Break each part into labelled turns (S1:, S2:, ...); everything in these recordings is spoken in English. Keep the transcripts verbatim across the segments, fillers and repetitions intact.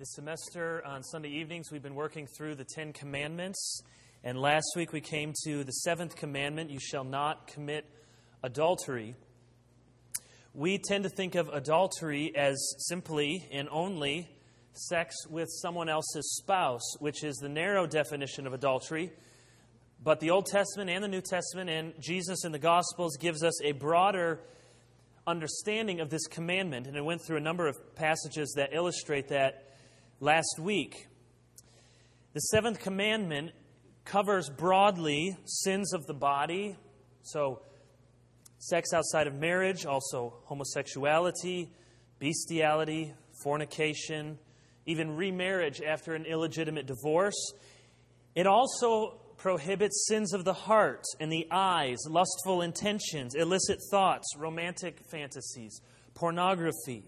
S1: This semester on Sunday evenings we've been working through the Ten Commandments, and last week we came to the seventh commandment, you shall not commit adultery. We tend to think of adultery as simply and only sex with someone else's spouse, which is the narrow definition of adultery. But the Old Testament and the New Testament and Jesus in the Gospels gives us a broader understanding of this commandment, and I went through a number of passages that illustrate that last week. The seventh commandment covers broadly sins of the body, so sex outside of marriage, also homosexuality, bestiality, fornication, even remarriage after an illegitimate divorce. It also prohibits sins of the heart and the eyes, lustful intentions, illicit thoughts, romantic fantasies, pornography.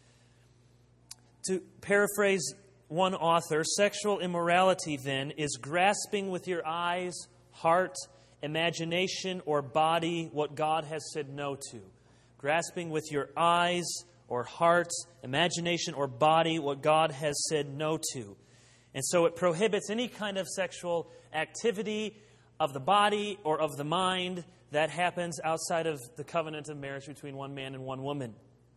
S1: To paraphrase one author, sexual immorality, then, is grasping with your eyes, heart, imagination, or body what God has said no to. Grasping with your eyes or heart, imagination, or body what God has said no to. And so it prohibits any kind of sexual activity of the body or of the mind that happens outside of the covenant of marriage between one man and one woman.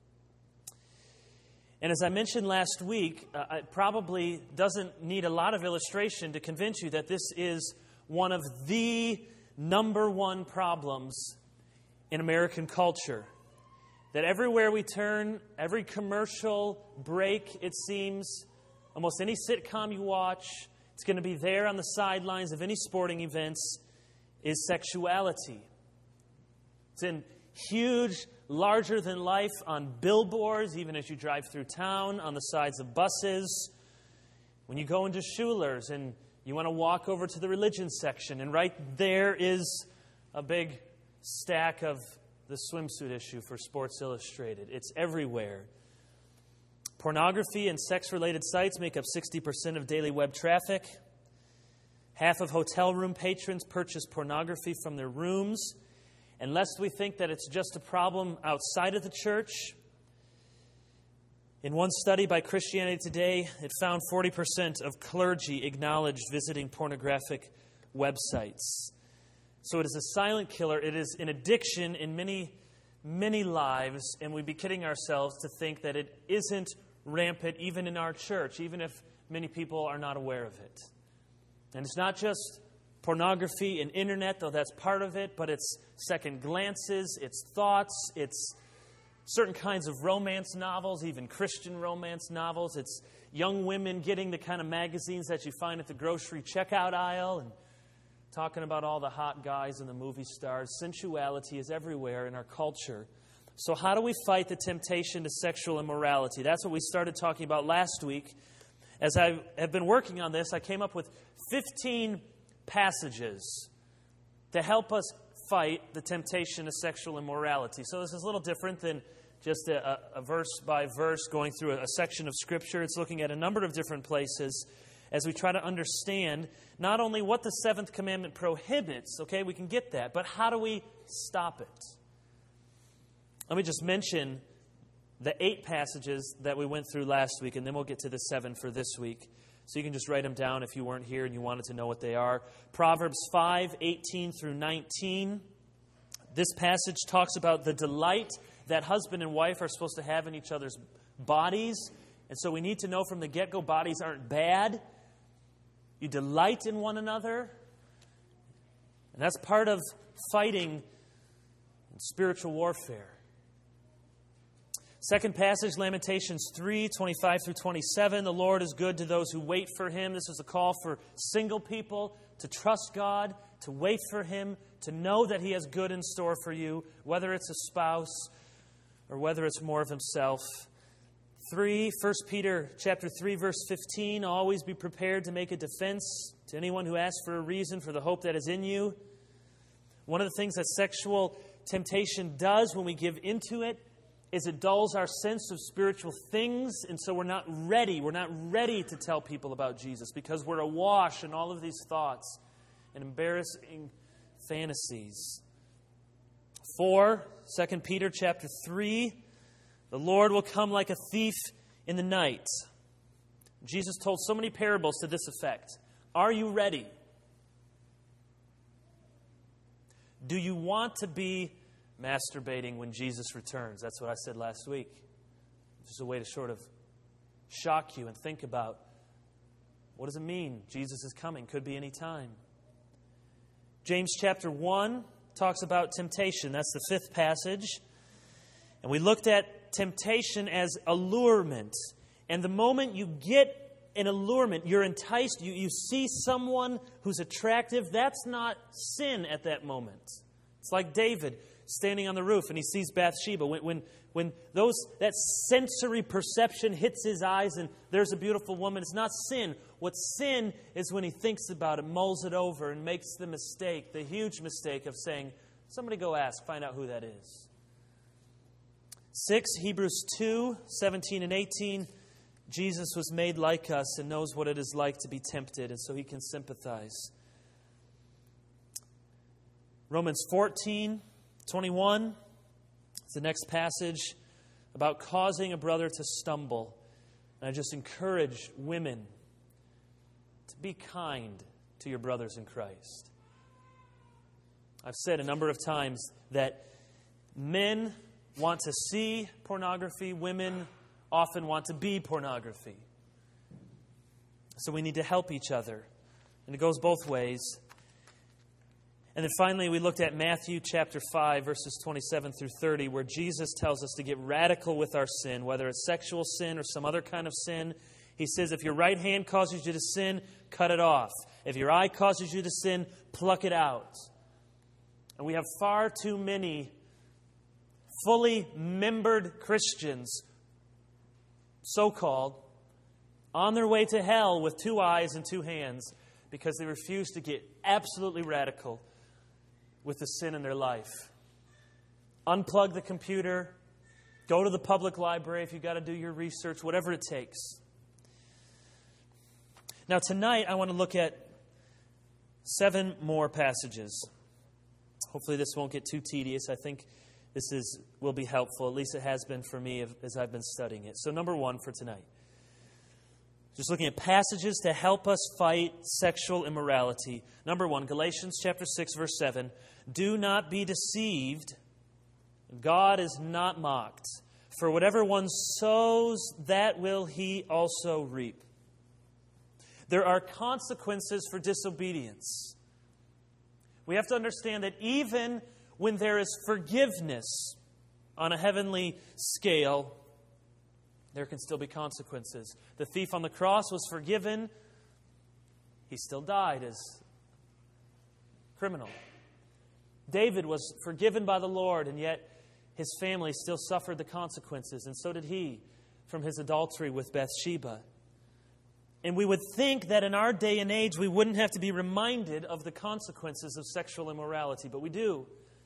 S1: And as I mentioned last week, uh, it probably doesn't need a lot of illustration to convince you that this is one of the number one problems in American culture. That everywhere we turn, every commercial break, it seems, almost any sitcom you watch, it's going to be there on the sidelines of any sporting events, is sexuality. It's in huge, larger-than-life on billboards, even as you drive through town, on the sides of buses. When you go into Schuler's and you want to walk over to the religion section, and right there is a big stack of the swimsuit issue for Sports Illustrated. It's everywhere. Pornography and sex-related sites make up sixty percent of daily web traffic. Half of hotel room patrons purchase pornography from their rooms. And lest we think that it's just a problem outside of the church, in one study by Christianity Today, it found forty percent of clergy acknowledged visiting pornographic websites. So it is a silent killer. It is an addiction in many, many lives, and we'd be kidding ourselves to think that it isn't rampant even in our church, even if many people are not aware of it. And it's not just pornography and internet, though that's part of it, but it's second glances, it's thoughts, it's certain kinds of romance novels, even Christian romance novels. It's young women getting the kind of magazines that you find at the grocery checkout aisle and talking about all the hot guys and the movie stars. Sensuality is everywhere in our culture. So how do we fight the temptation to sexual immorality? That's what we started talking about last week. As I have been working on this, I came up with fifteen passages to help us fight the temptation to sexual immorality. So this is a little different than just a, a verse by verse going through a, a section of Scripture. It's looking at a number of different places as we try to understand not only what the seventh commandment prohibits, okay, we can get that, but how do we stop it? Let me just mention the eight passages that we went through last week, and then we'll get to the seven for this week. So you can just write them down if you weren't here and you wanted to know what they are. Proverbs five, eighteen through nineteen. This passage talks about the delight that husband and wife are supposed to have in each other's bodies. And so we need to know from the get-go, bodies aren't bad. You delight in one another. And that's part of fighting spiritual warfare. Second passage, Lamentations three, twenty-five through twenty-seven. The Lord is good to those who wait for Him. This is a call for single people to trust God, to wait for Him, to know that He has good in store for you, whether it's a spouse or whether it's more of Himself. Three, First Peter chapter three, verse fifteen. Always be prepared to make a defense to anyone who asks for a reason for the hope that is in you. One of the things that sexual temptation does when we give into it is it dulls our sense of spiritual things, and so we're not ready. We're not ready to tell people about Jesus because we're awash in all of these thoughts and embarrassing fantasies. Four, Second Peter chapter three, the Lord will come like a thief in the night. Jesus told so many parables to this effect. Are you ready? Do you want to be masturbating when Jesus returns? That's what I said last week. Just a way to sort of shock you and think about, what does it mean? Jesus is coming. Could be any time. James chapter one talks about temptation. That's the fifth passage. And we looked at temptation as allurement. And the moment you get an allurement, you're enticed, you, you see someone who's attractive, that's not sin at that moment. It's like David standing on the roof and he sees Bathsheba. When, when, when those that sensory perception hits his eyes and there's a beautiful woman, it's not sin. What sin is when he thinks about it, mulls it over, and makes the mistake, the huge mistake of saying, somebody go ask, find out who that is. Six, Hebrews two, seventeen and eighteen. Jesus was made like us and knows what it is like to be tempted, and so he can sympathize. Romans fourteen, twenty-one. It's the next passage about causing a brother to stumble. And I just encourage women to be kind to your brothers in Christ. I've said a number of times that men want to see pornography, women often want to be pornography. So we need to help each other. And it goes both ways. And then finally, we looked at Matthew chapter five, verses twenty-seven through thirty, where Jesus tells us to get radical with our sin, whether it's sexual sin or some other kind of sin. He says, if your right hand causes you to sin, cut it off. If your eye causes you to sin, pluck it out. And we have far too many fully membered Christians, so-called, on their way to hell with two eyes and two hands because they refuse to get absolutely radical with the sin in their life. Unplug the computer, go to the public library if you've got to do your research, whatever it takes. Now tonight I want to look at seven more passages. Hopefully this won't get too tedious. I think this is will be helpful. At least it has been for me as I've been studying it. So number one for tonight. Just looking at passages to help us fight sexual immorality. Number one, Galatians chapter six, verse seven. Do not be deceived. God is not mocked. For whatever one sows, that will he also reap. There are consequences for disobedience. We have to understand that even when there is forgiveness on a heavenly scale, there can still be consequences. The thief on the cross was forgiven. He still died as a criminal. David was forgiven by the Lord, and yet his family still suffered the consequences, and so did he from his adultery with Bathsheba. And we would think that in our day and age we wouldn't have to be reminded of the consequences of sexual immorality, but we do.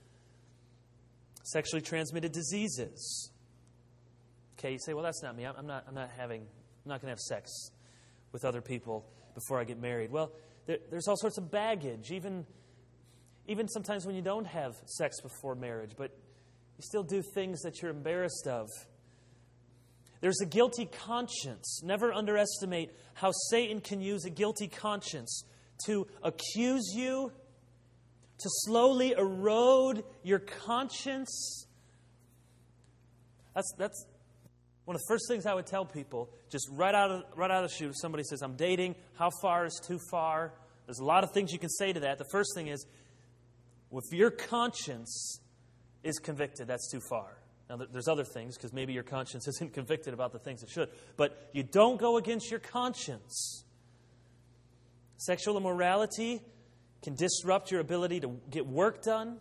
S1: Sexually transmitted diseases. Okay, you say, well, that's not me. I'm not. I'm not having. I'm not going to have sex with other people before I get married. Well, there, there's all sorts of baggage, even, even sometimes when you don't have sex before marriage, but you still do things that you're embarrassed of. There's a guilty conscience. Never underestimate how Satan can use a guilty conscience to accuse you, to slowly erode your conscience. That's that's one of the first things I would tell people, just right out of right out of the chute. If somebody says, I'm dating, how far is too far? There's a lot of things you can say to that. The first thing is, if your conscience is convicted, that's too far. Now, there's other things, because maybe your conscience isn't convicted about the things it should. But you don't go against your conscience. Sexual immorality can disrupt your ability to get work done.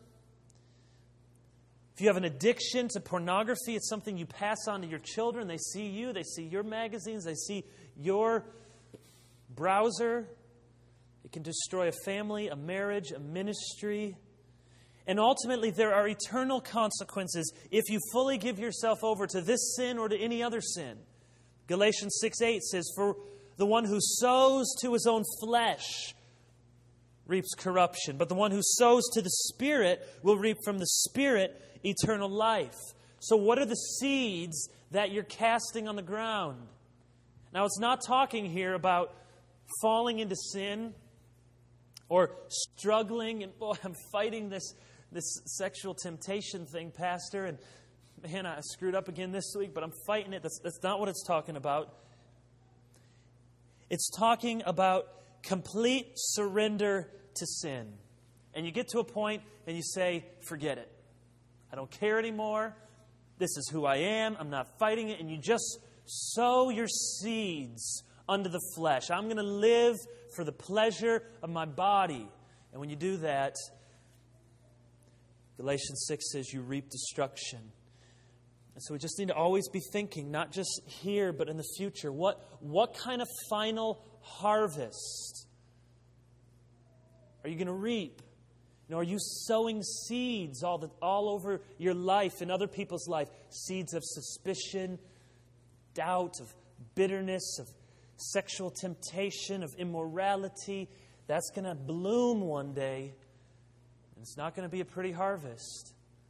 S1: If you have an addiction to pornography, it's something you pass on to your children. They see you, they see your magazines, they see your browser. It can destroy a family, a marriage, a ministry. And ultimately, there are eternal consequences if you fully give yourself over to this sin or to any other sin. Galatians six eight says, for the one who sows to his own flesh reaps corruption, but the one who sows to the Spirit will reap from the Spirit eternal life. So what are the seeds that you're casting on the ground? Now, it's not talking here about falling into sin or struggling and, boy, I'm fighting this, this sexual temptation thing, Pastor, and man, I screwed up again this week, but I'm fighting it. That's, that's not what it's talking about. It's talking about complete surrender to sin. And you get to a point and you say, forget it. I don't care anymore. This is who I am. I'm not fighting it. And you just sow your seeds unto the flesh. I'm going to live for the pleasure of my body. And when you do that, Galatians six says you reap destruction. And so we just need to always be thinking, not just here, but in the future. What, what kind of final harvest are you going to reap? You know, are you sowing seeds all, the, all over your life and other people's life? Seeds of suspicion, doubt, of bitterness, of sexual temptation, of immorality. That's going to bloom one day. And it's not going to be a pretty harvest.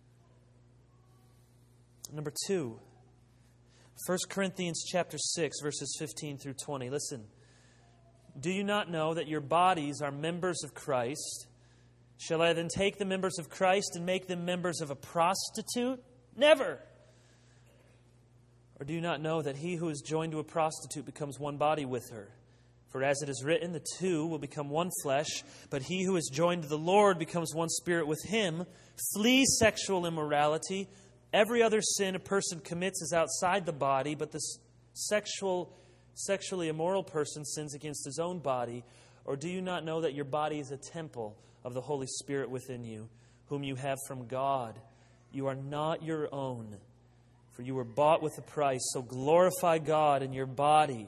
S1: Number two, First Corinthians chapter six, verses fifteen through twenty. Listen. Do you not know that your bodies are members of Christ? Shall I then take the members of Christ and make them members of a prostitute? Never! Or do you not know that he who is joined to a prostitute becomes one body with her? For as it is written, the two will become one flesh, but he who is joined to the Lord becomes one spirit with him. Flee sexual immorality. Every other sin a person commits is outside the body, but the sexual, sexually immoral person sins against his own body. Or do you not know that your body is a temple of the Holy Spirit within you, whom you have from God? You are not your own, for you were bought with a price, so glorify God in your body.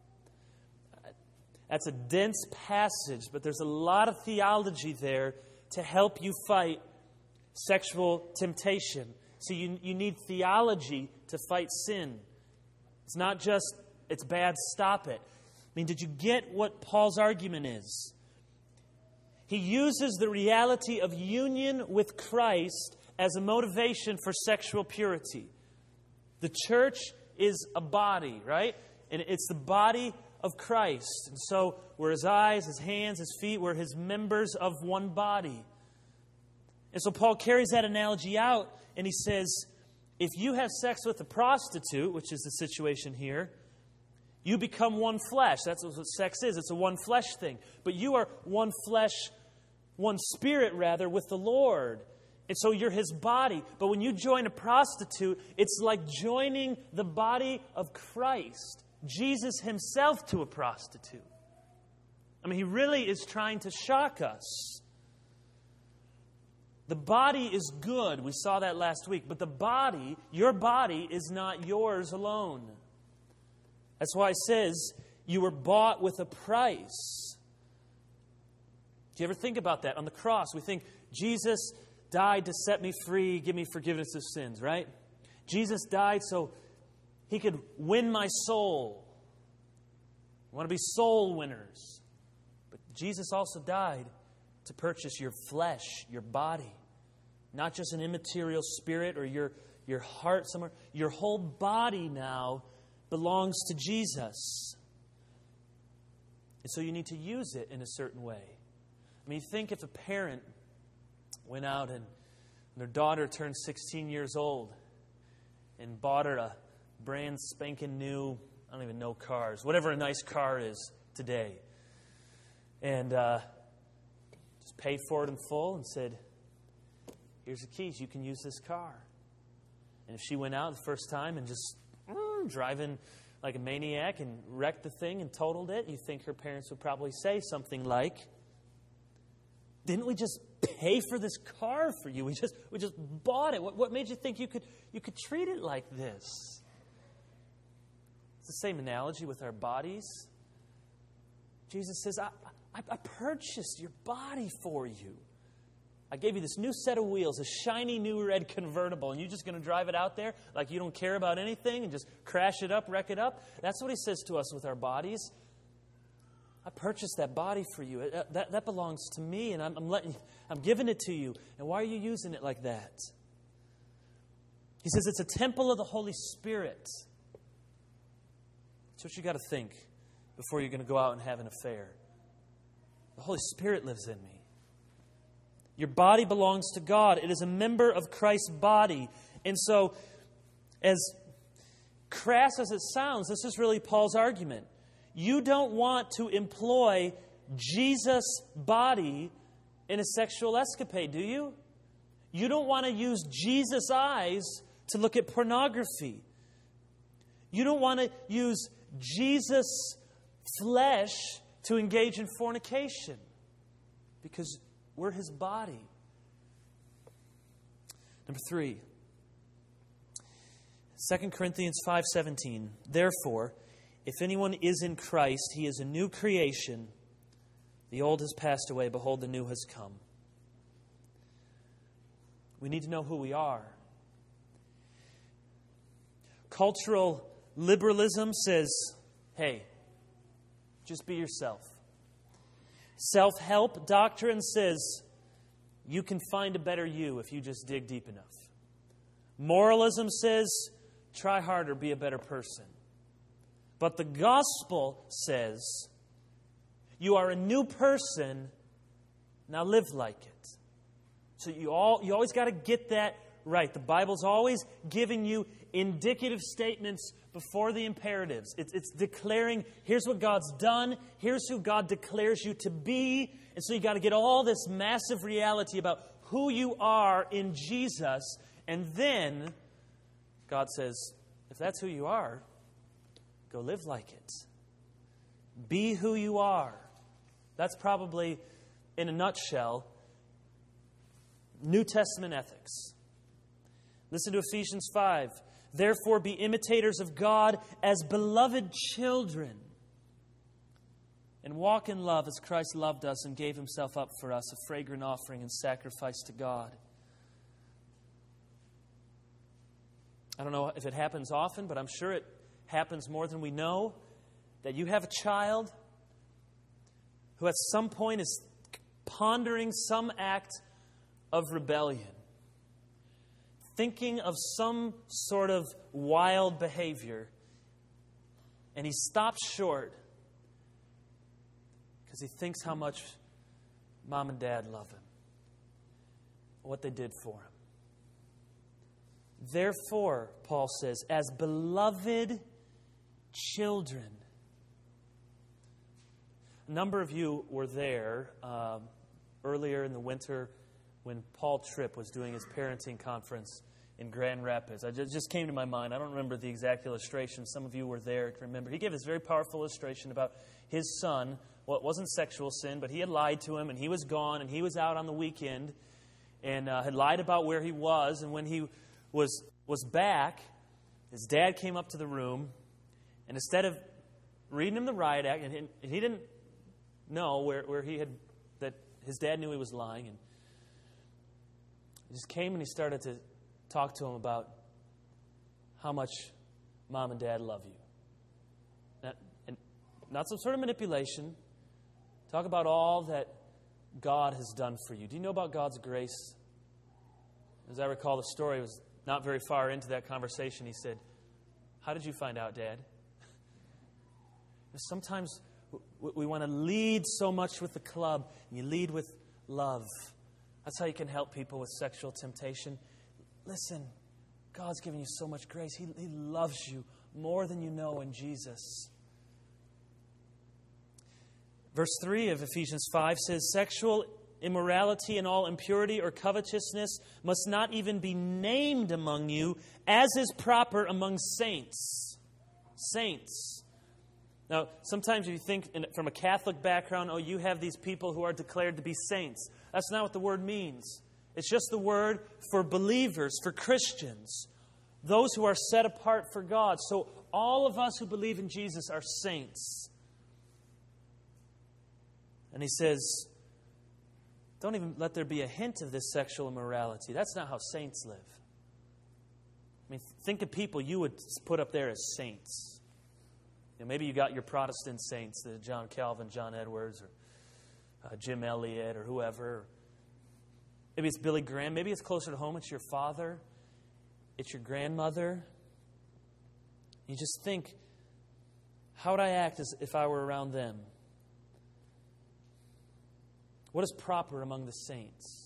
S1: That's a dense passage, but there's a lot of theology there to help you fight sexual temptation. So you, you need theology to fight sin. It's not just, it's bad, stop it. I mean, did you get what Paul's argument is? He uses the reality of union with Christ as a motivation for sexual purity. The church is a body, right? And it's the body of Christ. And so we're his eyes, his hands, his feet. We're his members of one body. And so Paul carries that analogy out, and he says, if you have sex with a prostitute, which is the situation here, you become one flesh. That's what sex is. It's a one flesh thing. But you are one flesh, one spirit, rather, with the Lord. And so you're his body. But when you join a prostitute, it's like joining the body of Christ, Jesus himself, to a prostitute. I mean, he really is trying to shock us. The body is good. We saw that last week. But the body, your body, is not yours alone. That's why it says you were bought with a price. Do you ever think about that? On the cross, we think Jesus died to set me free, give me forgiveness of sins, right? Jesus died so he could win my soul. We want to be soul winners. But Jesus also died to purchase your flesh, your body. Not just an immaterial spirit or your, your heart somewhere. Your whole body now belongs to Jesus. And so you need to use it in a certain way. I mean, think if a parent went out and their daughter turned sixteen years old and bought her a brand spanking new, I don't even know cars, whatever a nice car is today. And uh, just paid for it in full and said, here's the keys, you can use this car. And if she went out the first time and just mm, driving like a maniac and wrecked the thing and totaled it, you think her parents would probably say something like, didn't we just pay for this car for you? We just we just bought it. What, what made you think you could you could treat it like this? It's the same analogy with our bodies. Jesus says, I, I, I purchased your body for you. I gave you this new set of wheels, a shiny new red convertible, and you're just going to drive it out there like you don't care about anything and just crash it up, wreck it up? That's what he says to us with our bodies. I purchased that body for you. That, that belongs to me, and I'm, I'm letting, I'm giving it to you. And why are you using it like that? He says it's a temple of the Holy Spirit. That's what you got to think before you're going to go out and have an affair. The Holy Spirit lives in me. Your body belongs to God. It is a member of Christ's body. And so, as crass as it sounds, this is really Paul's argument. You don't want to employ Jesus' body in a sexual escapade, do you? You don't want to use Jesus' eyes to look at pornography. You don't want to use Jesus' flesh to engage in fornication, because we're His body. Number three, Second Corinthians five seventeen. Therefore, if anyone is in Christ, he is a new creation. The old has passed away. Behold, the new has come. We need to know who we are. Cultural liberalism says, hey, just be yourself. Self-help doctrine says, you can find a better you if you just dig deep enough. Moralism says, try harder, be a better person. But the gospel says, you are a new person, now live like it. So you all you always got to get that right. The Bible's always giving you indicative statements before the imperatives. It's, it's declaring, here's what God's done, here's who God declares you to be. And so you got to get all this massive reality about who you are in Jesus. And then God says, if that's who you are, go live like it. Be who you are. That's probably, in a nutshell, New Testament ethics. Listen to Ephesians five. Therefore, be imitators of God as beloved children, and walk in love as Christ loved us and gave Himself up for us, a fragrant offering and sacrifice to God. I don't know if it happens often, but I'm sure it happens more than we know, that you have a child who at some point is pondering some act of rebellion, thinking of some sort of wild behavior, and he stops short because he thinks how much mom and dad love him, what they did for him. Therefore, Paul says, as beloved children. A number of you were there um, earlier in the winter when Paul Tripp was doing his parenting conference in Grand Rapids. I just, just came to my mind. I don't remember the exact illustration. Some of you were there. Remember, he gave this very powerful illustration about his son. Well, it wasn't sexual sin, but he had lied to him, and he was gone, and he was out on the weekend, and uh, had lied about where he was. And when he was was back, his dad came up to the room, and instead of reading him the riot act, and he, and he didn't know where, where he had, that his dad knew he was lying, and he just came and he started to talk to him about how much mom and dad love you. Not, and not some sort of manipulation. Talk about all that God has done for you. Do you know about God's grace? As I recall the story, it was not very far into that conversation. He said, how did you find out, Dad? Sometimes we want to lead so much with the club. You lead with love. That's how you can help people with sexual temptation. Listen, God's given you so much grace. He, he loves you more than you know in Jesus. Verse three of Ephesians five says, sexual immorality and all impurity or covetousness must not even be named among you, as is proper among saints. Saints. Now, sometimes if you think in, from a Catholic background, oh, you have these people who are declared to be saints. That's not what the word means. It's just the word for believers, for Christians, those who are set apart for God. So all of us who believe in Jesus are saints. And he says, don't even let there be a hint of this sexual immorality. That's not how saints live. I mean, think of people you would put up there as saints. You know, maybe you got your Protestant saints, the John Calvin, John Edwards, or uh, Jim Elliot, or whoever. Maybe it's Billy Graham. Maybe it's closer to home. It's your father. It's your grandmother. You just think How would I act as if I were around them? What is proper among the saints?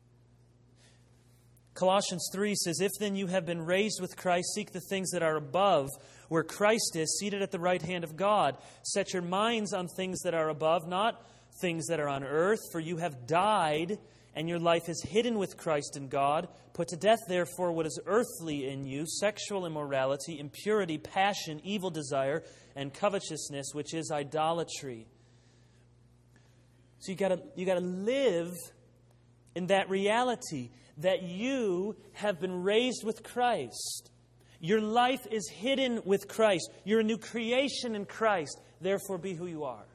S1: Colossians three says, "If then you have been raised with Christ, seek the things that are above, where Christ is, seated at the right hand of God. Set your minds on things that are above, not things that are on earth, for you have died, and your life is hidden with Christ in God. Put to death, therefore, what is earthly in you, sexual immorality, impurity, passion, evil desire, and covetousness, which is idolatry." So you gotta you gotta live in that reality that you have been raised with Christ. Your life is hidden with Christ. You're a new creation in Christ. Therefore, be who you are.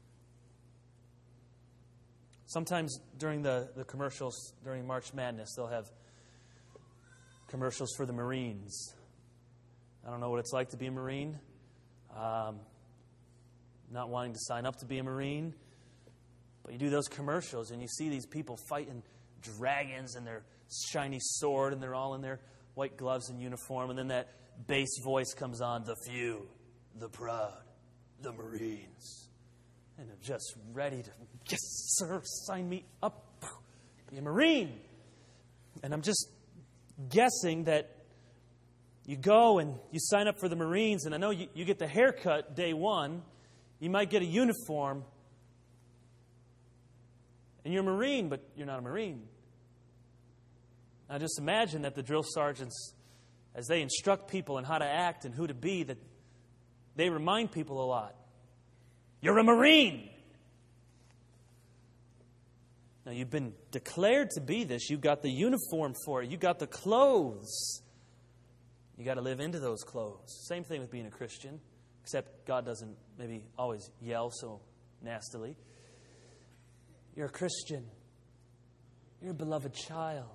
S1: Sometimes during the, the commercials, during March Madness, they'll have commercials for the Marines. I don't know what it's like to be a Marine. Um, not wanting to sign up to be a Marine. But you do those commercials and you see these people fighting dragons and their shiny sword, and they're all in their white gloves and uniform, and then that bass voice comes on, "The few, the proud, the Marines." And I'm just ready to, "Yes, sir, sign me up. Be a Marine." And I'm just guessing that you go and you sign up for the Marines, and I know you, you get the haircut day one. You might get a uniform. And you're a Marine, but you're not a Marine. Now just imagine that the drill sergeants, as they instruct people on how to act and who to be, that they remind people a lot. You're a Marine! Now you've been declared to be this. You've got the uniform for it. You've got the clothes. You got to live into those clothes. Same thing with being a Christian, except God doesn't maybe always yell so nastily. You're a Christian. You're a beloved child.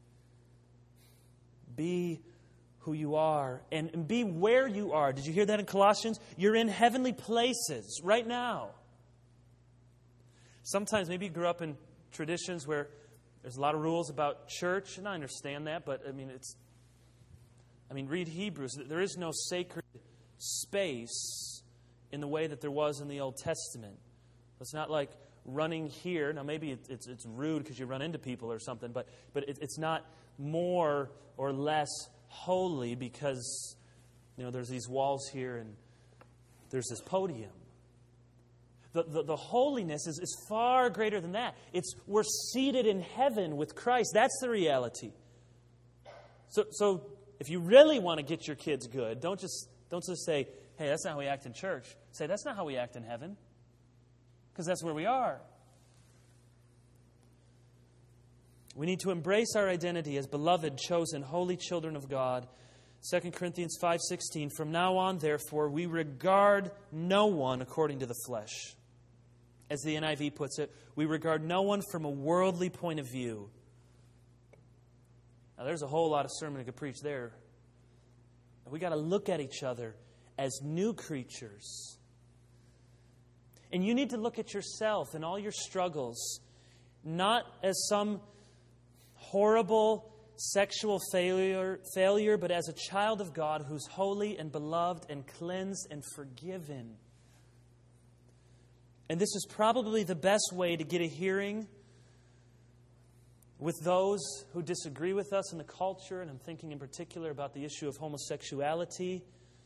S1: Be who you are and, and be where you are. Did you hear that in Colossians? You're in heavenly places right now. Sometimes maybe you grew up in traditions where there's a lot of rules about church, and I understand that, but I mean, it's, I mean, read Hebrews. There is no sacred space in the way that there was in the Old Testament. It's not like running here. Now, maybe it's it's, it's rude because you run into people or something, but but it, it's not more or less holy because, you know, there's these walls here and there's this podium. The, the, the holiness is, is far greater than that. It's we're seated in heaven with Christ. That's the reality. So so if you really want to get your kids good, don't just don't just say, "Hey, that's not how we act in church." Say, "That's not how we act in heaven." Because that's where we are. We need to embrace our identity as beloved, chosen, holy children of God. Second Corinthians five sixteen, "From now on, therefore, we regard no one according to the flesh." As the N I V puts it, we regard no one from a worldly point of view. Now, there's a whole lot of sermon I could preach there. We got to look at each other as new creatures. And you need to look at yourself and all your struggles, not as some horrible sexual failure, failure, but as a child of God who's holy and beloved and cleansed and forgiven. And this is probably the best way to get a hearing with those who disagree with us in the culture, and I'm thinking in particular about the issue of homosexuality.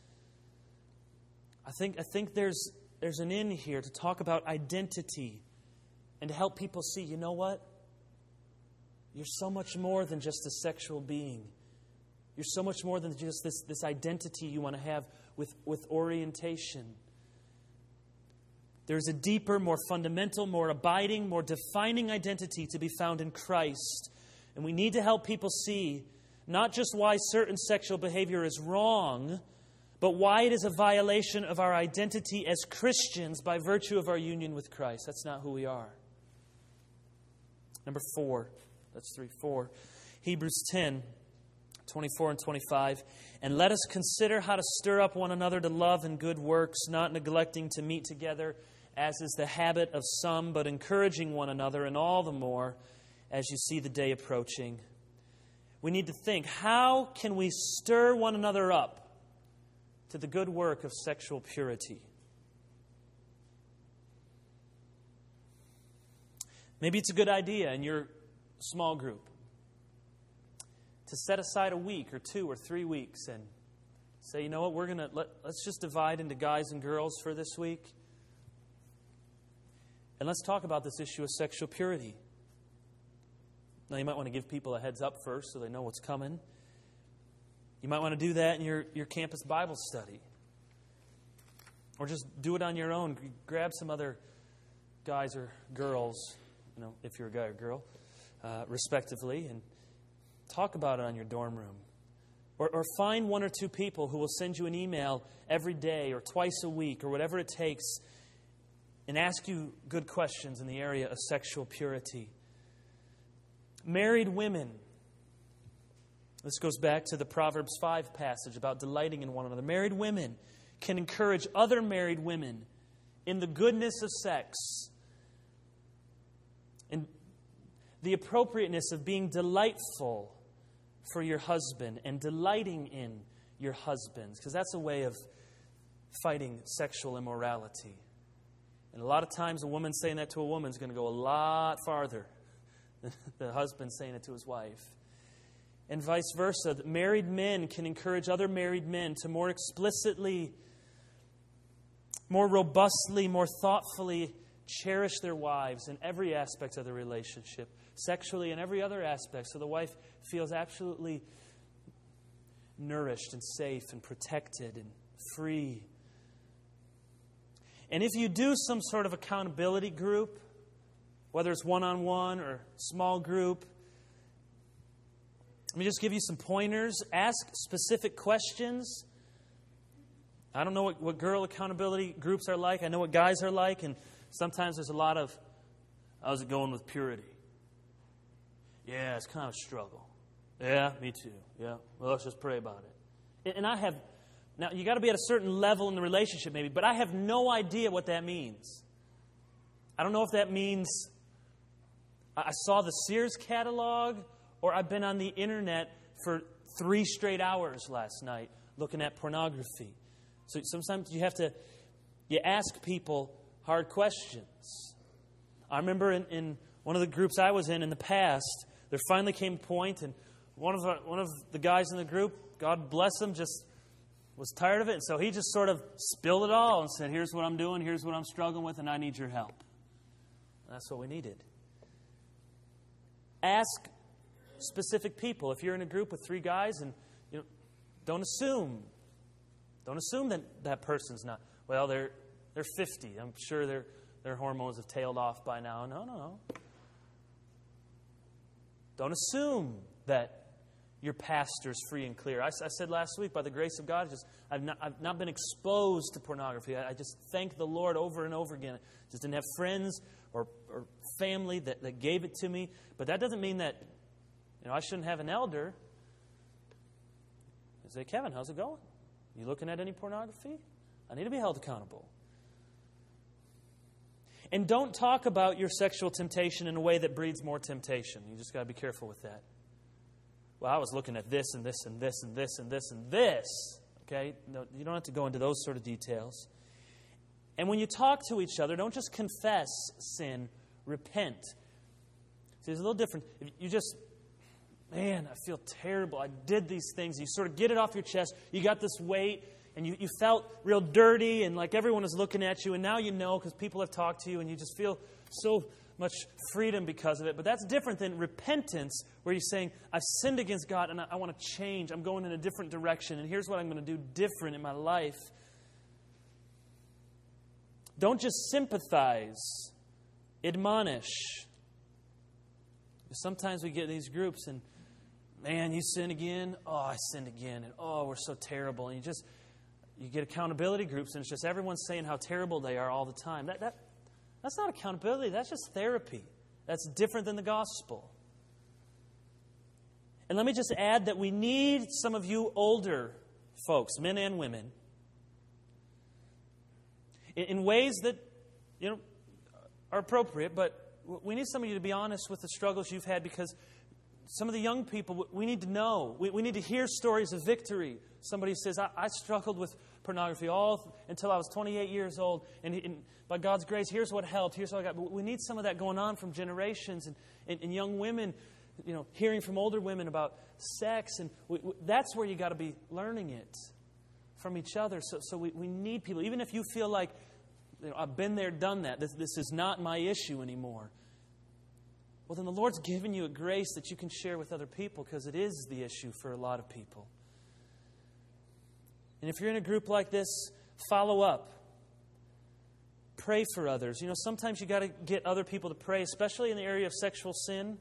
S1: I think I think there's there's an in here to talk about identity and to help people see, you know what? You're so much more than just a sexual being. You're so much more than just this, this identity you want to have with, with orientation. There's a deeper, more fundamental, more abiding, more defining identity to be found in Christ. And we need to help people see not just why certain sexual behavior is wrong, but why it is a violation of our identity as Christians by virtue of our union with Christ. That's not who we are. Number four. That's three, four. Hebrews ten, twenty-four and twenty-five. "And let us consider how to stir up one another to love and good works, not neglecting to meet together, as is the habit of some, but encouraging one another, and all the more as you see the day approaching." We need to think, how can we stir one another up to the good work of sexual purity? Maybe it's a good idea in your small group to set aside a week or two or three weeks and say, you know what, we're going to let, let's just divide into guys and girls for this week. And let's talk about this issue of sexual purity. Now, you might want to give people a heads up first so they know what's coming. You might want to do that in your, your campus Bible study. Or just do it on your own. Grab some other guys or girls, you know, if you're a guy or girl, uh, respectively, and talk about it on your dorm room. Or, or find one or two people who will send you an email every day or twice a week or whatever it takes and ask you good questions in the area of sexual purity. Married women. This goes back to the Proverbs five passage about delighting in one another. Married women can encourage other married women in the goodness of sex and the appropriateness of being delightful for your husband and delighting in your husbands, because that's a way of fighting sexual immorality. And a lot of times a woman saying that to a woman is going to go a lot farther than the husband saying it to his wife. And vice versa. Married men can encourage other married men to more explicitly, more robustly, more thoughtfully cherish their wives in every aspect of the relationship, sexually and every other aspect, so the wife feels absolutely nourished and safe and protected and free. And if you do some sort of accountability group, whether it's one-on-one or small group, let me just give you some pointers. Ask specific questions. I don't know what, what girl accountability groups are like. I know what guys are like, and sometimes there's a lot of, how's it going with purity? Yeah, it's kind of a struggle. Yeah, me too. Yeah, well, let's just pray about it. And I have, now you got to be at a certain level in the relationship maybe, but I have no idea what that means. I don't know if that means I saw the Sears catalog or I've been on the internet for three straight hours last night looking at pornography. So sometimes you have to, you ask people hard questions. I remember in, in one of the groups I was in in the past, there finally came a point, and one of our, one of the guys in the group, God bless him, just was tired of it. And so he just sort of spilled it all and said, here's what I'm doing, here's what I'm struggling with, and I need your help. And that's what we needed. Ask specific people. If you're in a group with three guys, and you know, don't assume. Don't assume that that person's not. Well, they're they're fifty. I'm sure their their hormones have tailed off by now. No, no, no. Don't assume that your pastor's free and clear. I, I said last week, by the grace of God, just I've not I've not been exposed to pornography. I, I just thank the Lord over and over again. I just didn't have friends or or family that, that gave it to me. But that doesn't mean that, you know, I shouldn't have an elder. I say, Kevin, how's it going? You looking at any pornography? I need to be held accountable. And don't talk about your sexual temptation in a way that breeds more temptation. You just got to be careful with that. Well, I was looking at this and this and this and this and this and this. Okay? No, you don't have to go into those sort of details. And when you talk to each other, don't just confess sin, repent. See, it's a little different. If you just, man, I feel terrible. I did these things. You sort of get it off your chest. You got this weight, and you, you felt real dirty, and like everyone is looking at you, and now you know because people have talked to you, and you just feel so much freedom because of it. But that's different than repentance, where you're saying, I've sinned against God, and I, I want to change. I'm going in a different direction, and here's what I'm going to do different in my life. Don't just sympathize. Admonish. Sometimes we get in these groups and, man, you sin again? Oh, I sinned again. And, oh, we're so terrible. And you just, you get accountability groups, and it's just everyone saying how terrible they are all the time. That, that, that's not accountability. That's just therapy. That's different than the gospel. And let me just add that we need some of you older folks, men and women, in, in ways that, you know, are appropriate, but we need some of you to be honest with the struggles you've had, because Some of the young people, we need to know. We, we need to hear stories of victory. Somebody says, I, I struggled with pornography all until I was twenty-eight years old. And, and by God's grace, here's what helped. Here's what I got. But we need some of that going on from generations. And, and, and young women, you know, hearing from older women about sex. And we, we, that's where you got to be learning it from each other. So, so we, we need people. Even if you feel like, you know, I've been there, done that. This, this is not my issue anymore. Well, then the Lord's given you a grace that you can share with other people, because it is the issue for a lot of people. And if you're in a group like this, follow up. Pray for others. You know, sometimes you got to get other people to pray, especially in the area of sexual sin.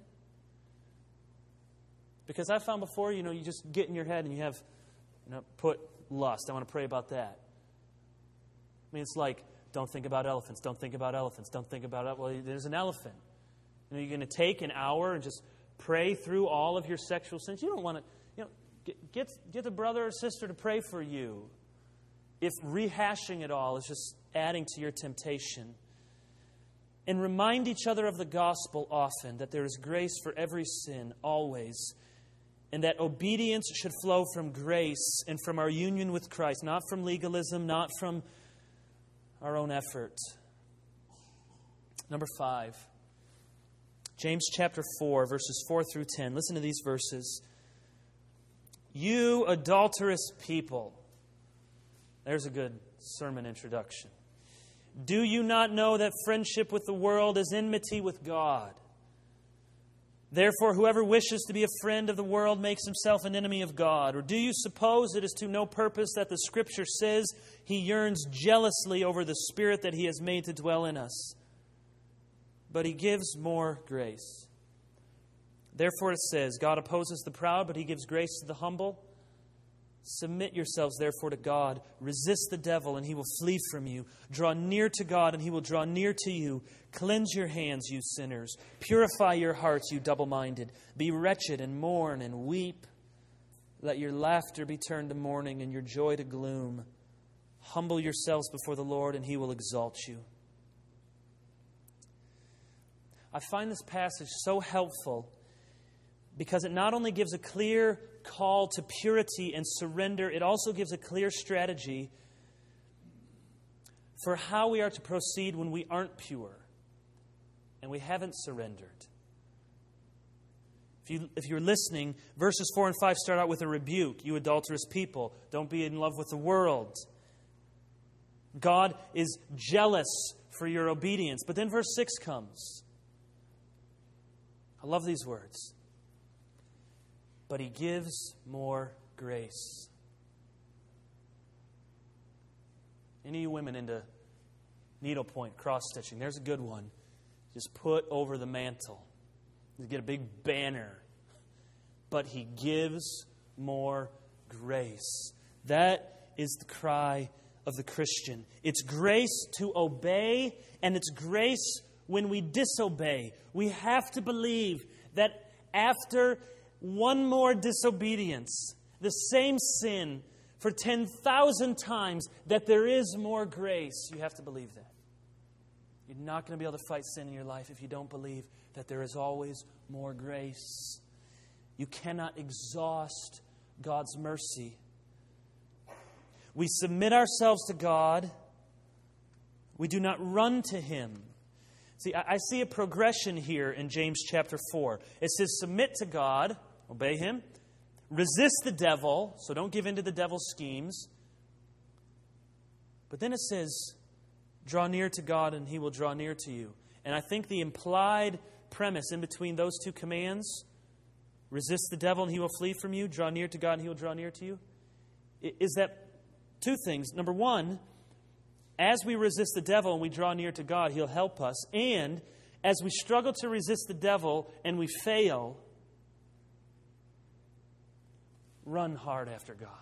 S1: Because I've found before, you know, you just get in your head and you have, you know, put lust. I want to pray about that. I mean, it's like, don't think about elephants. Don't think about elephants. Don't think about it. Well, there's an elephant. You know, you're going to take an hour and just pray through all of your sexual sins. You don't want to, you know, get, get, get the brother or sister to pray for you. If rehashing it all is just adding to your temptation. And remind each other of the gospel often, that there is grace for every sin, always. And that obedience should flow from grace and from our union with Christ, not from legalism, not from our own effort. Number five. James chapter four, verses four through ten. Listen to these verses. You adulterous people. There's a good sermon introduction. Do you not know that friendship with the world is enmity with God? Therefore, whoever wishes to be a friend of the world makes himself an enemy of God. Or do you suppose it is to no purpose that the Scripture says He yearns jealously over the Spirit that He has made to dwell in us? But He gives more grace. Therefore it says, God opposes the proud, but He gives grace to the humble. Submit yourselves therefore to God. Resist the devil, and he will flee from you. Draw near to God, and He will draw near to you. Cleanse your hands, you sinners. Purify your hearts, you double-minded. Be wretched and mourn and weep. Let your laughter be turned to mourning and your joy to gloom. Humble yourselves before the Lord, and He will exalt you. I find this passage so helpful because it not only gives a clear call to purity and surrender, it also gives a clear strategy for how we are to proceed when we aren't pure and we haven't surrendered. If, you, if you're listening, verses four and five start out with a rebuke. You adulterous people, don't be in love with the world. God is jealous for your obedience. But then verse six comes. I love these words. But He gives more grace. Any of you women into needlepoint, cross-stitching, there's a good one. Just put over the mantle. You get a big banner. But He gives more grace. That is the cry of the Christian. It's grace to obey, and it's grace when we disobey. We have to believe that after one more disobedience, the same sin for ten thousand times, that there is more grace. You have to believe that. You're not going to be able to fight sin in your life if you don't believe that there is always more grace. You cannot exhaust God's mercy. We submit ourselves to God. We do not run to Him. See, I see a progression here in James chapter four. It says, submit to God, obey Him. Resist the devil, so don't give in to the devil's schemes. But then it says, draw near to God and He will draw near to you. And I think the implied premise in between those two commands, resist the devil and he will flee from you, draw near to God and He will draw near to you, is that two things. Number one, as we resist the devil and we draw near to God, He'll help us. And as we struggle to resist the devil and we fail, run hard after God.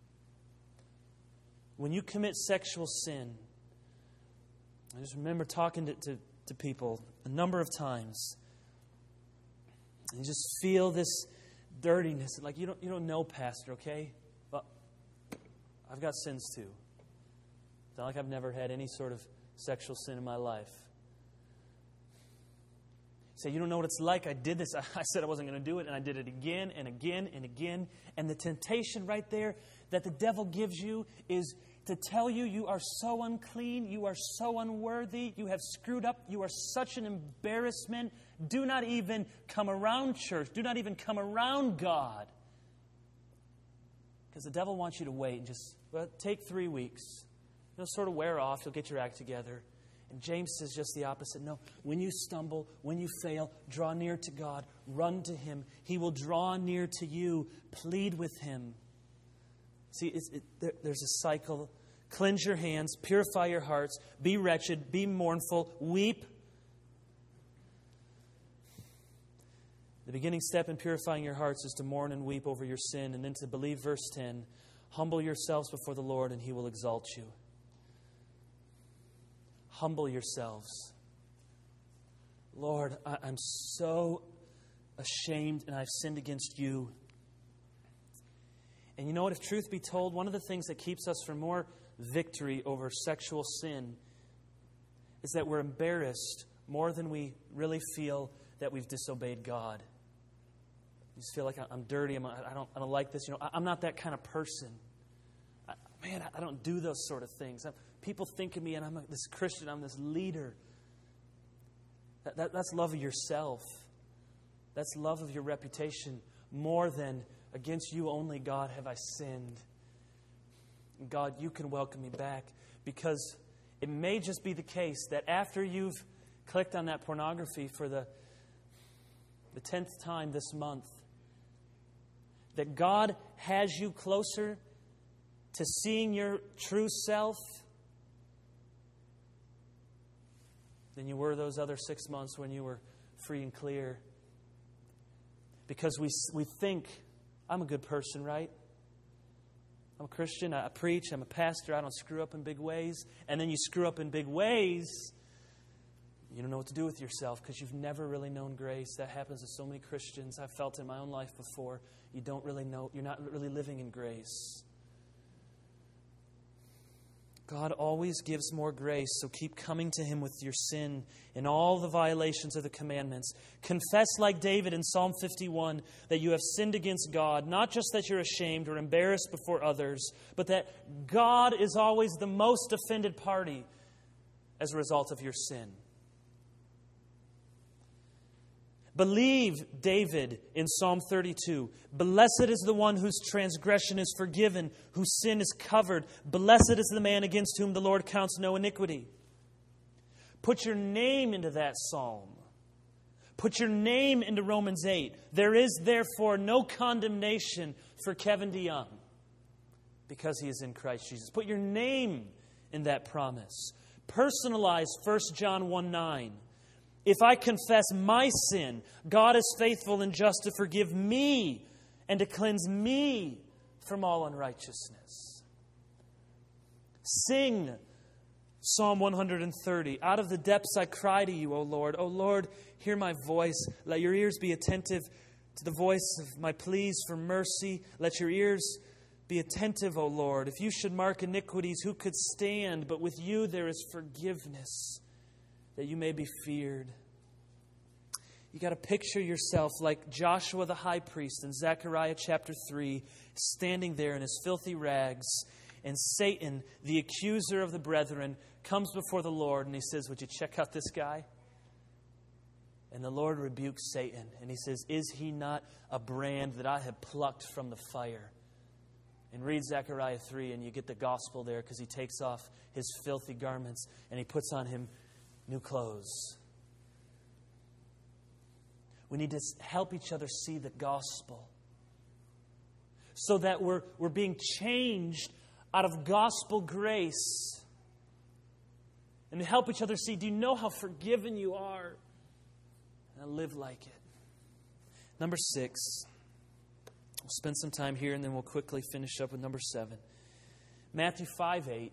S1: When you commit sexual sin, I just remember talking to, to, to people a number of times. And you just feel this dirtiness. Like, you don't, you don't know, Pastor, okay? Well, I've got sins too. It's not like I've never had any sort of sexual sin in my life. Say, you don't know what it's like. I did this. I said I wasn't going to do it, and I did it again and again and again. And the temptation right there that the devil gives you is to tell you you are so unclean, you are so unworthy, you have screwed up, you are such an embarrassment. Do not even come around church. Do not even come around God. Because the devil wants you to wait and just, well, take three weeks. You'll sort of wear off. You'll get your act together. And James says just the opposite. No, when you stumble, when you fail, draw near to God. Run to Him. He will draw near to you. Plead with Him. See, it's, it, there, there's a cycle. Cleanse your hands. Purify your hearts. Be wretched. Be mournful. Weep. The beginning step in purifying your hearts is to mourn and weep over your sin, and then to believe verse ten. Humble yourselves before the Lord, and He will exalt you. Humble yourselves. Lord, I, I'm so ashamed and I've sinned against you. And you know what? If truth be told, one of the things that keeps us from more victory over sexual sin is that we're embarrassed more than we really feel that we've disobeyed God. You just feel like I'm dirty. I'm, I don't. I don't like this. You know, I'm not that kind of person. I, man, I don't do those sort of things. I'm, people think of me, and I'm this Christian. I'm this leader. That, that, that's love of yourself. That's love of your reputation more than against you only, God, have I sinned. And God, you can welcome me back, because it may just be the case that after you've clicked on that pornography for the the tenth time this month, that God has you closer to seeing your true self than you were those other six months when you were free and clear. Because we we think, I'm a good person, right? I'm a Christian, I preach, I'm a pastor, I don't screw up in big ways. And then you screw up in big ways, you don't know what to do with yourself because you've never really known grace. That happens to so many Christians. I've felt it in my own life before. You don't really know, you're not really living in grace. God always gives more grace, so keep coming to Him with your sin and all the violations of the commandments. Confess like David in Psalm fifty-one that you have sinned against God, not just that you're ashamed or embarrassed before others, but that God is always the most offended party as a result of your sin. Believe David in Psalm thirty-two. Blessed is the one whose transgression is forgiven, whose sin is covered. Blessed is the man against whom the Lord counts no iniquity. Put your name into that psalm. Put your name into Romans eight. There is therefore no condemnation for Kevin DeYoung because he is in Christ Jesus. Put your name in that promise. Personalize First John one nine. If I confess my sin, God is faithful and just to forgive me and to cleanse me from all unrighteousness. Sing Psalm one thirty. Out of the depths I cry to you, O Lord. O Lord, hear my voice. Let your ears be attentive to the voice of my pleas for mercy. Let your ears be attentive, O Lord. If you should mark iniquities, who could stand? But with you there is forgiveness, that you may be feared. You got to picture yourself like Joshua the high priest in Zechariah chapter three, standing there in his filthy rags, and Satan, the accuser of the brethren, comes before the Lord and he says, would you check out this guy? And the Lord rebukes Satan and he says, is he not a brand that I have plucked from the fire? And read Zechariah three and you get the gospel there, because he takes off his filthy garments and he puts on him new clothes. We need to help each other see the gospel so that we're, we're being changed out of gospel grace. And to help each other see, do you know how forgiven you are? And live like it. Number six. We'll spend some time here and then we'll quickly finish up with number seven. Matthew five eight.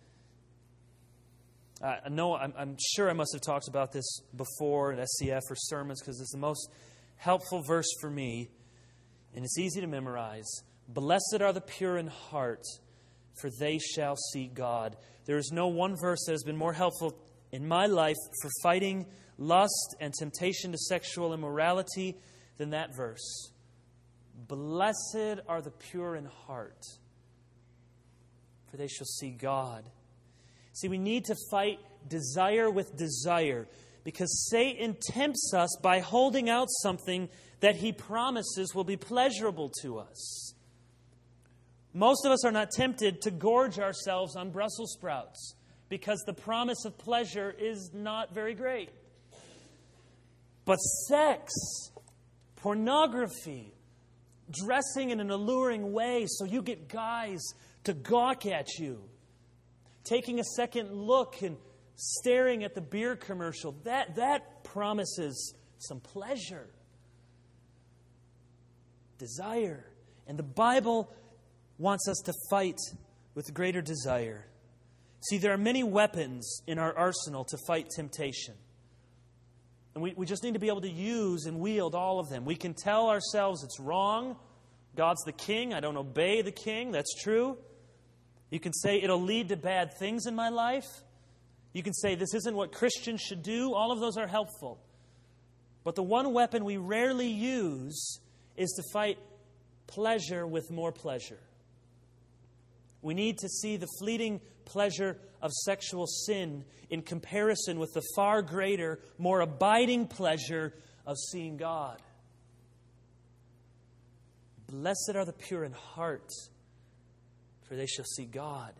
S1: I know, I'm, I'm sure I must have talked about this before at S C F or sermons, because it's the most helpful verse for me, and it's easy to memorize. Blessed are the pure in heart, for they shall see God. There is no one verse that has been more helpful in my life for fighting lust and temptation to sexual immorality than that verse. Blessed are the pure in heart, for they shall see God. See, we need to fight desire with desire because Satan tempts us by holding out something that he promises will be pleasurable to us. Most of us are not tempted to gorge ourselves on Brussels sprouts because the promise of pleasure is not very great. But sex, pornography, dressing in an alluring way so you get guys to gawk at you, taking a second look and staring at the beer commercial, that, that promises some pleasure, desire. And the Bible wants us to fight with greater desire. See, there are many weapons in our arsenal to fight temptation. And we, we just need to be able to use and wield all of them. We can tell ourselves it's wrong. God's the king. I don't obey the king. That's true. You can say it'll lead to bad things in my life. You can say this isn't what Christians should do. All of those are helpful. But the one weapon we rarely use is to fight pleasure with more pleasure. We need to see the fleeting pleasure of sexual sin in comparison with the far greater, more abiding pleasure of seeing God. Blessed are the pure in heart, for they shall see God.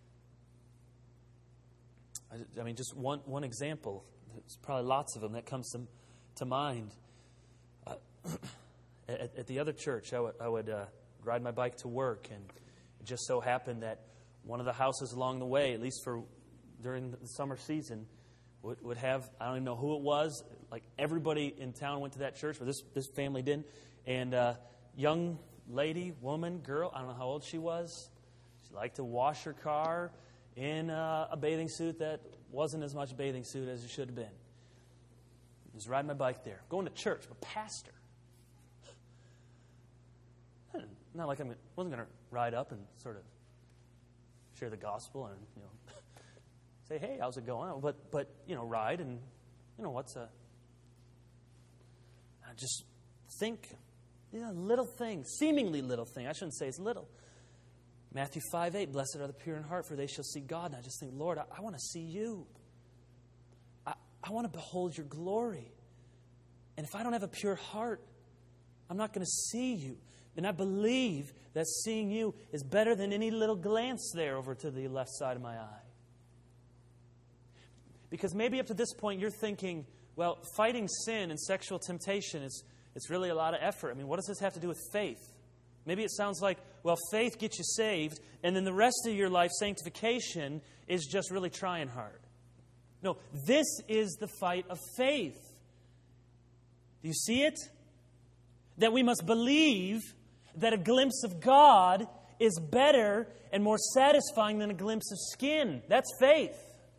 S1: I, I mean, just one, one example. There's probably lots of them that comes to, to mind. Uh, at, at the other church, I would, I would uh, ride my bike to work, and it just so happened that one of the houses along the way, at least for during the summer season, would, would have, I don't even know who it was, like everybody in town went to that church, but this, this family didn't. And uh, young lady, woman, girl, I don't know how old she was. She liked to wash her car in uh, a bathing suit that wasn't as much a bathing suit as it should have been. I was riding my bike there, going to church, but pastor. Not like I wasn't going to ride up and sort of share the gospel and, you know, say, hey, how's it going? But, but you know, ride and, you know, what's a... I just think, you know, little thing, seemingly little thing. I shouldn't say it's little. Matthew five eight, blessed are the pure in heart, for they shall see God. And I just think, Lord, I, I want to see you. I, I want to behold your glory. And if I don't have a pure heart, I'm not going to see you. And I believe that seeing you is better than any little glance there over to the left side of my eye. Because maybe up to this point you're thinking, well, fighting sin and sexual temptation, is it's really a lot of effort. I mean, what does this have to do with faith? Maybe it sounds like, well, faith gets you saved, and then the rest of your life, sanctification, is just really trying hard. No, this is the fight of faith. Do you see it? That we must believe that a glimpse of God is better and more satisfying than a glimpse of skin. That's faith.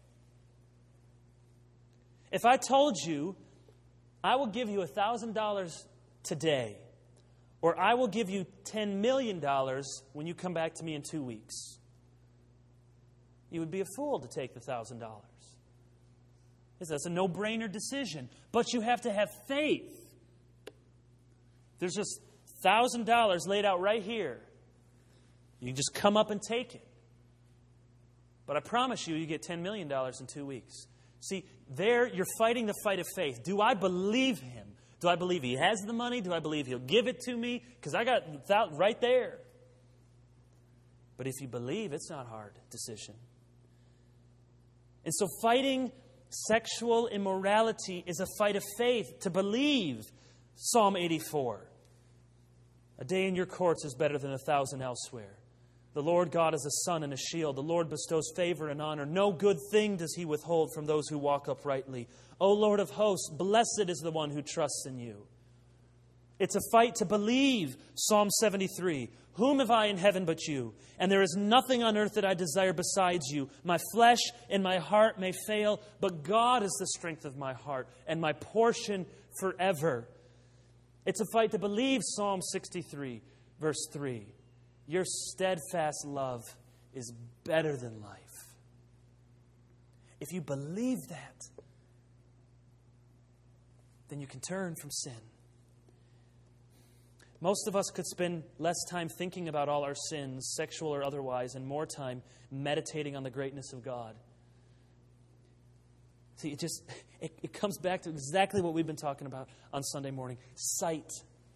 S1: If I told you, I will give you one thousand dollars today, or I will give you ten million dollars when you come back to me in two weeks, you would be a fool to take the one thousand dollars. That's a no-brainer decision. But you have to have faith. There's just one thousand dollars laid out right here. You can just come up and take it. But I promise you, you get ten million dollars in two weeks. See, there you're fighting the fight of faith. Do I believe him? Do I believe he has the money? Do I believe he'll give it to me? Because I got that right there. But if you believe, it's not a hard decision. And so fighting sexual immorality is a fight of faith. To believe, Psalm eighty-four. A day in your courts is better than a thousand elsewhere. The Lord God is a sun and a shield. The Lord bestows favor and honor. No good thing does he withhold from those who walk uprightly. O Lord of hosts, blessed is the one who trusts in you. It's a fight to believe, Psalm seventy-three. Whom have I in heaven but you? And there is nothing on earth that I desire besides you. My flesh and my heart may fail, but God is the strength of my heart and my portion forever. It's a fight to believe, Psalm sixty-three, verse three. Your steadfast love is better than life. If you believe that, then you can turn from sin. Most of us could spend less time thinking about all our sins, sexual or otherwise, and more time meditating on the greatness of God. See, it just it, it comes back to exactly what we've been talking about on Sunday morning. Sight.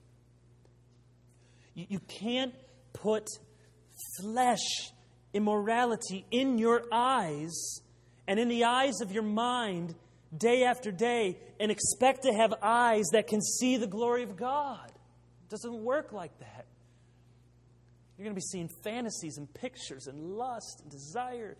S1: You, you can't put flesh, immorality in your eyes and in the eyes of your mind day after day and expect to have eyes that can see the glory of God. It doesn't work like that. You're going to be seeing fantasies and pictures and lust and desire.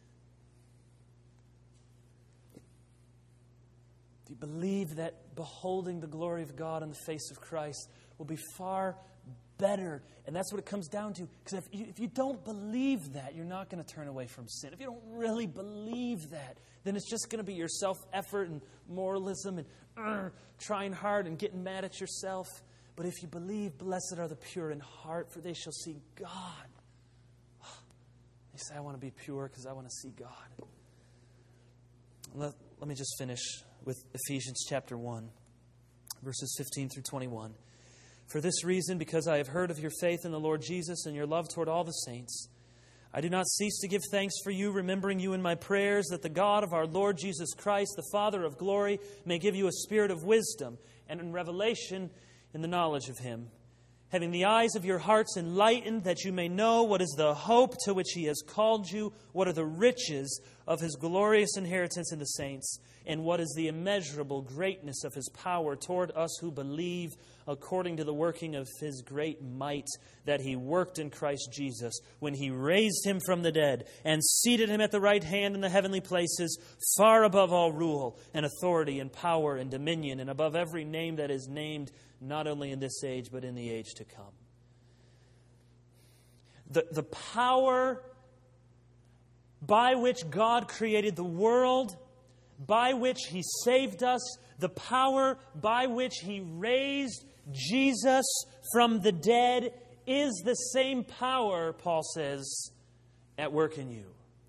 S1: Do you believe that beholding the glory of God in the face of Christ will be far better? And that's what it comes down to. Because if you, if you don't believe that, you're not going to turn away from sin. If you don't really believe that, then it's just going to be your self-effort and moralism and uh, trying hard and getting mad at yourself. But if you believe, blessed are the pure in heart, for they shall see God. You say, I want to be pure because I want to see God. Let, let me just finish with Ephesians chapter one, verses fifteen through twenty-one. For this reason, because I have heard of your faith in the Lord Jesus and your love toward all the saints, I do not cease to give thanks for you, remembering you in my prayers, that the God of our Lord Jesus Christ, the Father of glory, may give you a spirit of wisdom and in revelation in the knowledge of Him, having the eyes of your hearts enlightened, that you may know what is the hope to which He has called you, what are the riches of His glorious inheritance in the saints, and what is the immeasurable greatness of His power toward us who believe, according to the working of His great might that He worked in Christ Jesus, when He raised Him from the dead and seated Him at the right hand in the heavenly places, far above all rule and authority and power and dominion, and above every name that is named, not only in this age, but in the age to come. The, the power by which God created the world, by which He saved us, the power by which He raised Jesus from the dead is the same power, Paul says, at work in you.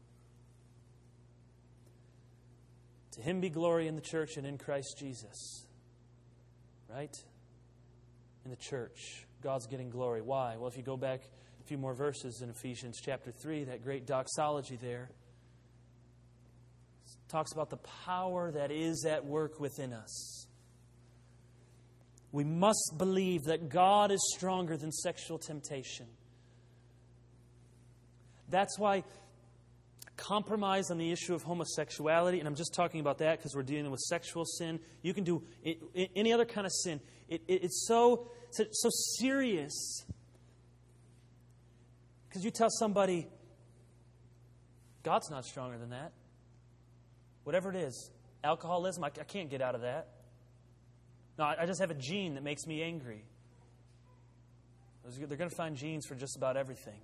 S1: To Him be glory in the church and in Christ Jesus. Right? In the church, God's getting glory. Why? Well, if you go back a few more verses in Ephesians chapter three, that great doxology there talks about the power that is at work within us. We must believe that God is stronger than sexual temptation. That's why compromise on the issue of homosexuality, and I'm just talking about that because we're dealing with sexual sin. You can do any other kind of sin. It, it, it's so, so, so serious. Because you tell somebody, God's not stronger than that. Whatever it is, alcoholism, I, I can't get out of that. No, I, I just have a gene that makes me angry. They're going to find genes for just about everything.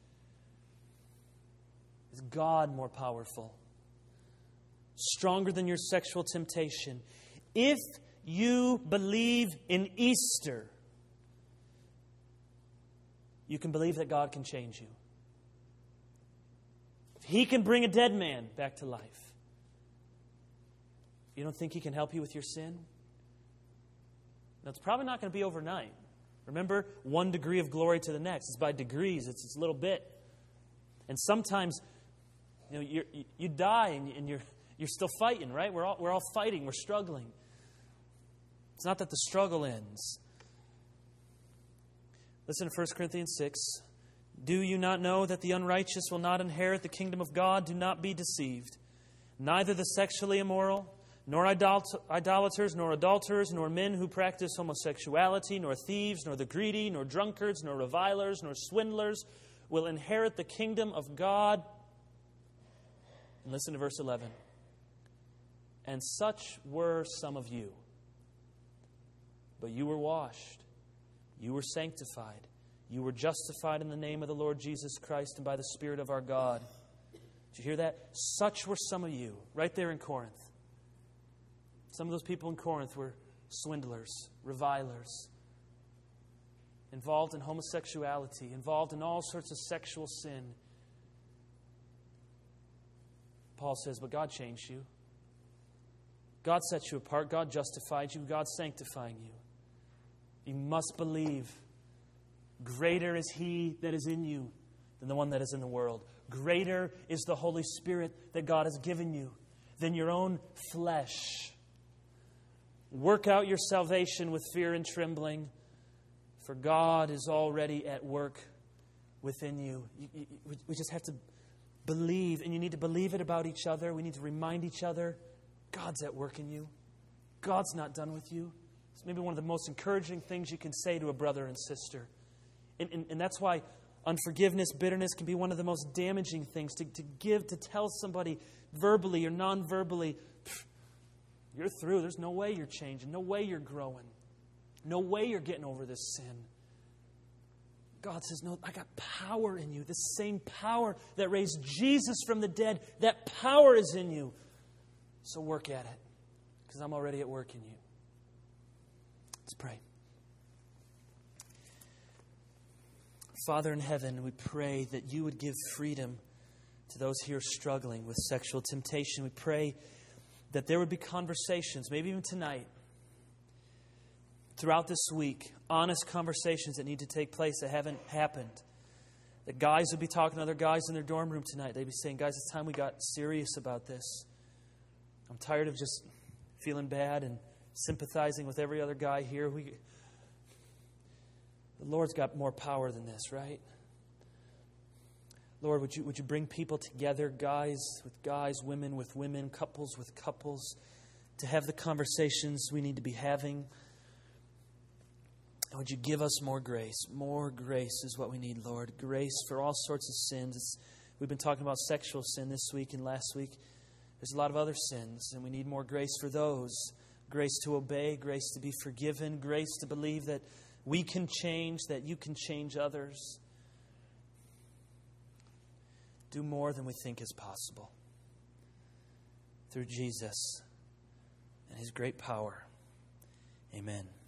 S1: Is God more powerful? Stronger than your sexual temptation? If you believe in Easter, you can believe that God can change you. He can bring a dead man back to life. You don't think He can help you with your sin? Now, it's probably not going to be overnight. Remember, one degree of glory to the next. It's by degrees. It's, it's a little bit. And sometimes, you know, you're, you you die and, and you're you're still fighting, right? We're all we're all fighting. We're struggling. It's not that the struggle ends. Listen to First Corinthians six. Do you not know that the unrighteous will not inherit the kingdom of God? Do not be deceived. Neither the sexually immoral, nor idolaters, nor adulterers, nor men who practice homosexuality, nor thieves, nor the greedy, nor drunkards, nor revilers, nor swindlers will inherit the kingdom of God. And listen to verse eleven. And such were some of you. But you were washed, you were sanctified, you were justified in the name of the Lord Jesus Christ and by the Spirit of our God. Did you hear that? Such were some of you, right there in Corinth. Some of those people in Corinth were swindlers, revilers, involved in homosexuality, involved in all sorts of sexual sin. Paul says, but God changed you. God set you apart. God justified you. God's sanctifying you. You must believe. Greater is He that is in you than the one that is in the world. Greater is the Holy Spirit that God has given you than your own flesh. Work out your salvation with fear and trembling, for God is already at work within you. You, you. We just have to believe, and you need to believe it about each other. We need to remind each other, God's at work in you. God's not done with you. It's maybe one of the most encouraging things you can say to a brother and sister. And, and, and that's why unforgiveness, bitterness can be one of the most damaging things to, to give, to tell somebody verbally or non-verbally, you're through. There's no way you're changing. No way you're growing. No way you're getting over this sin. God says, no, I got power in you. The same power that raised Jesus from the dead, that power is in you. So work at it, because I'm already at work in you. Let's pray. Father in heaven, we pray that you would give freedom to those here struggling with sexual temptation. We pray that there would be conversations, maybe even tonight, throughout this week, honest conversations that need to take place that haven't happened. That guys would be talking to other guys in their dorm room tonight. They'd be saying, guys, it's time we got serious about this. I'm tired of just feeling bad and sympathizing with every other guy here. We, the Lord's got more power than this, right? Lord, would you, would you bring people together, guys with guys, women with women, couples with couples, to have the conversations we need to be having? And would you give us more grace? More grace is what we need, Lord. Grace for all sorts of sins. It's, we've been talking about sexual sin this week and last week. There's a lot of other sins, and we need more grace for those. Grace to obey, grace to be forgiven, grace to believe that we can change, that you can change others. Do more than we think is possible. Through Jesus and His great power. Amen.